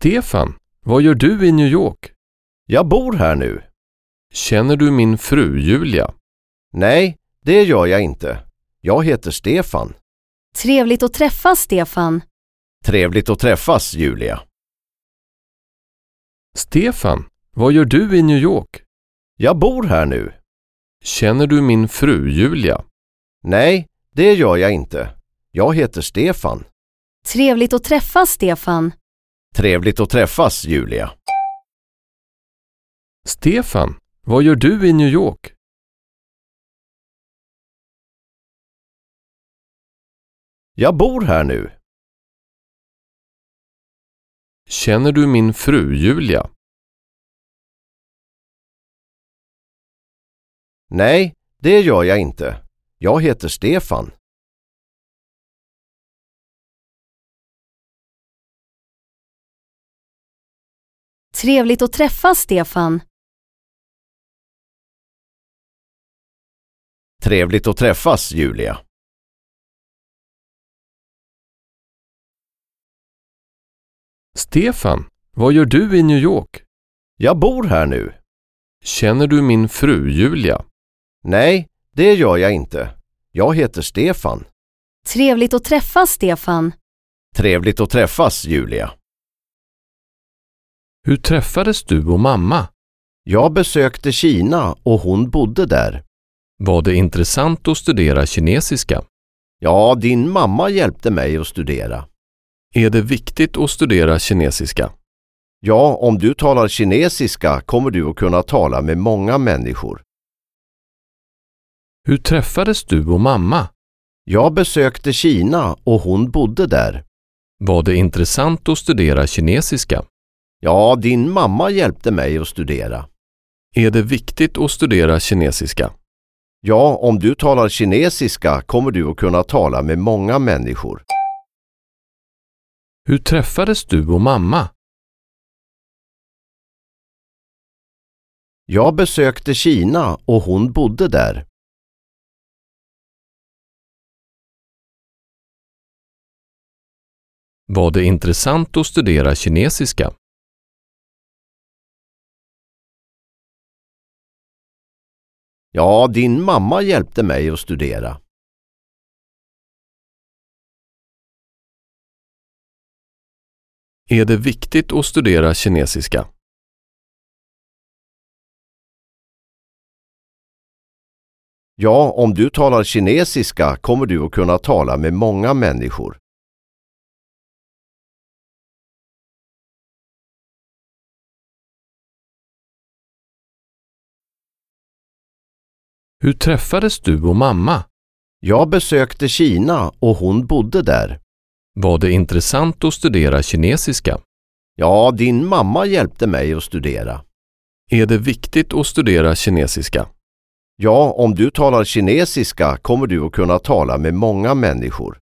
Stefan, vad gör du i New York? Jag bor här nu. Känner du min fru Julia? Nej, det gör jag inte. Jag heter Stefan. Trevligt att träffas, Stefan. Trevligt att träffas, Julia. Stefan, vad gör du i New York? Jag bor här nu. Känner du min fru Julia? Nej, det gör jag inte. Jag heter Stefan. Trevligt att träffas, Stefan. Trevligt att träffas, Julia. Stefan, vad gör du i New York? Jag bor här nu. Känner du min fru Julia? Nej, det gör jag inte. Jag heter Stefan. Trevligt att träffas, Stefan. Trevligt att träffas, Julia. Stefan, vad gör du i New York? Jag bor här nu. Känner du min fru Julia? Nej, det gör jag inte. Jag heter Stefan. Trevligt att träffas, Stefan. Trevligt att träffas, Julia. Hur träffades du och mamma? Jag besökte Kina och hon bodde där. Var det intressant att studera kinesiska? Ja, din mamma hjälpte mig att studera. Är det viktigt att studera kinesiska? Ja, om du talar kinesiska kommer du att kunna tala med många människor. Hur träffades du och mamma? Jag besökte Kina och hon bodde där. Var det intressant att studera kinesiska? Ja, din mamma hjälpte mig att studera. Är det viktigt att studera kinesiska? Ja, om du talar kinesiska kommer du att kunna tala med många människor. Hur träffades du och mamma? Jag besökte Kina och hon bodde där. Var det intressant att studera kinesiska? Ja, din mamma hjälpte mig att studera. Är det viktigt att studera kinesiska? Ja, om du talar kinesiska kommer du att kunna tala med många människor. Hur träffades du och mamma? Jag besökte Kina och hon bodde där. Var det intressant att studera kinesiska? Ja, din mamma hjälpte mig att studera. Är det viktigt att studera kinesiska? Ja, om du talar kinesiska kommer du att kunna tala med många människor.